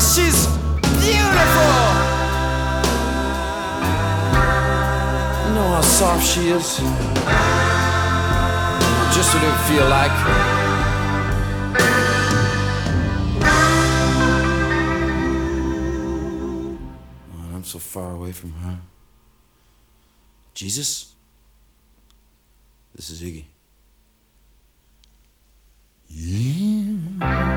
she's beautiful. You know how soft she is? Just what it would feel like. Oh, I'm so far away from her. Jesus? This is Iggy. Yeah.